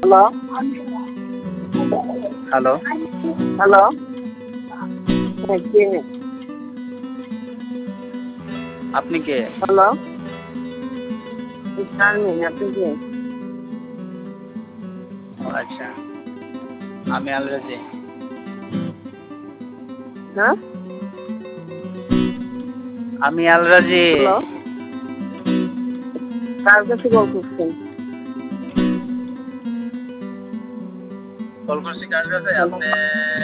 Hello hello hello কে? আপনি কে? Hello Sharmin, আপনি কে? ও আচ্ছা, আমি আলরাজি। হ্যাঁ, আমি আলরাজি। হ্যালো, কার কাছে কল করছেন? কল করছি কার কাছে? হ্যালো, আপনি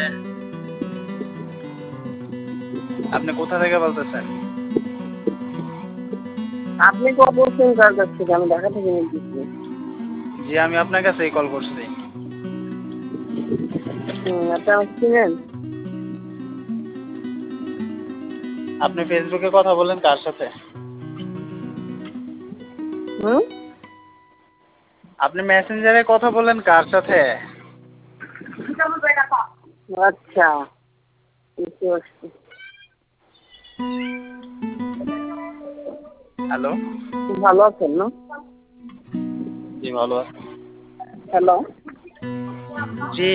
আপনি কোথা থেকে বলতেছেন? আপনি কল করছেন কার কাছ থেকে? আমি ঢাকা থেকে নিতেছি। জি, আমি আপনার কাছেই কল করছি। আপনি আমাকে চিনেন? আপনি ফেসবুকে কথা বলেন কার সাথে? হুম, আপনি মেসেঞ্জারে কথা বলেন কার সাথে? আচ্ছা, বুঝতে পারছি। হ্যালো। ভালো আছেন না? জি, ভালো আছি। হ্যালো, জি।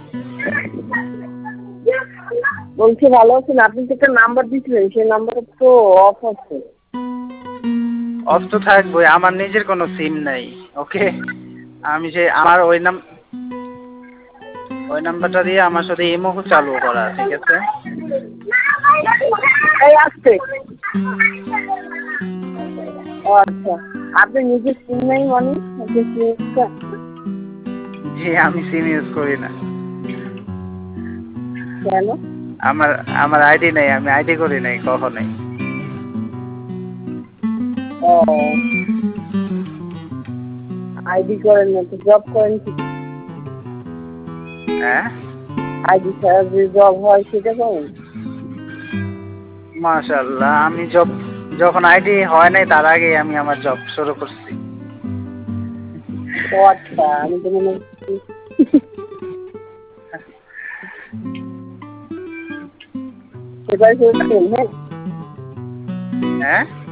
বলছি ভালো আছেন? আপনি তো একটা নাম্বার দিয়েছিলেন, সেই নাম্বারটা তো অফ আছে। অফ তো থাকবোই, আমার নিজের কোনো সিম নাই। ওকে, আমি যে আমার ওই নাম্বারটা দিয়ে আমার সাথে ইমো চালু করা, ঠিক আছে? এই আসছে। ও আচ্ছা, আপনি নিজের সিম নাই মানে? আপনি সিম জি, আমি সিম ইউজ করি না। কেন? আমার আমার আইডি নাই, আমি আইডি করি নাই কখনোই। ও, আইডি করেন না তো জব করেন কি? হ্যাঁ, আইডি ছাড়া যে জব হয় সেটা করেন? মাশাআল্লাহ, আমি যখন আইডি হয় নাই তার আগে আমি আমার জব শুরু করছি। ও আচ্ছা, আমি তো মনে করছি সেটাই করছেন। হ্যাঁ, হ্যাঁ।